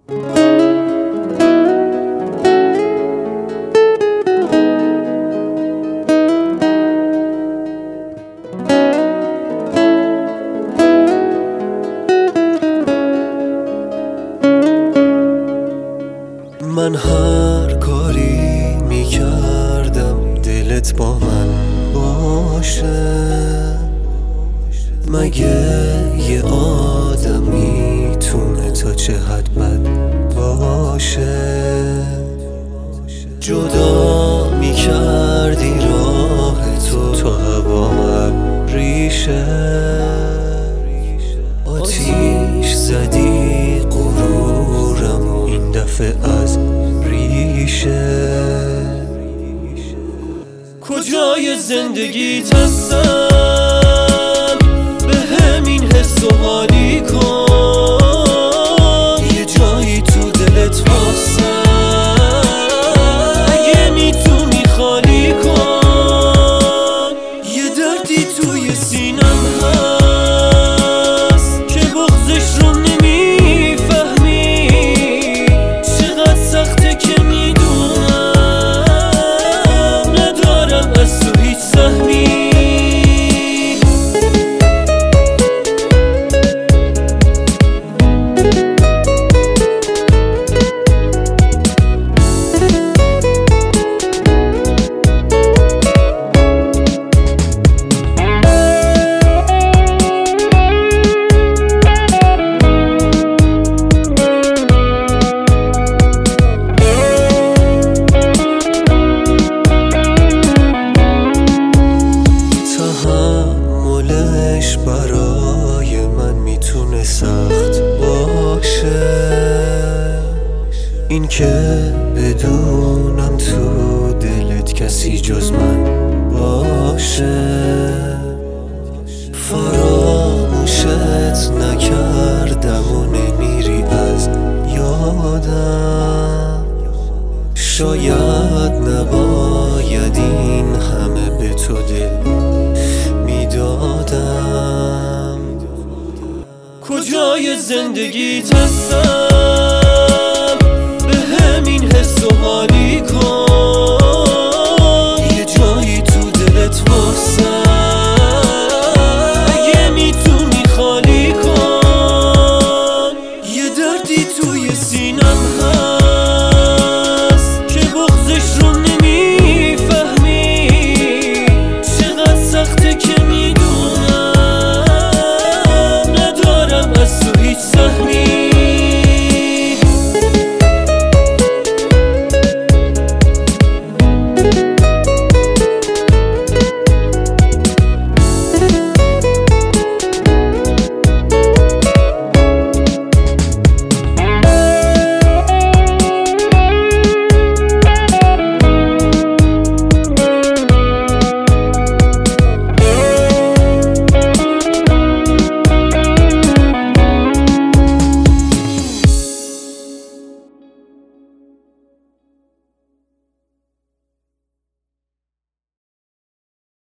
من هر کاری میکردم دلت با من باشه، مگه یه آدم میتونه تا چه حد بد باشه؟ جدا میکردی راه تو تا هوام ریشه، آتیش زدی غرورم و این دفعه از ریشه. کجای زندگیت هستم به همین حس و حالی کن، یه جایی تو دلت واسم اگه میتونی خالی کن. یه دردی توی سینم هست که بغضش رو نمیفهمی، چقدر سخته که میدونم ندارم از تو هیچ سهمی. تحملش برای من میتونه سخت باشه، این که بدونم تو دلت کسی جز من باشه. فراموشت نکردم و نمیری از یادم، شاید نباید این همه به تو دل میدادم. کجای زندگیت هستم به همین حس و حالی کن،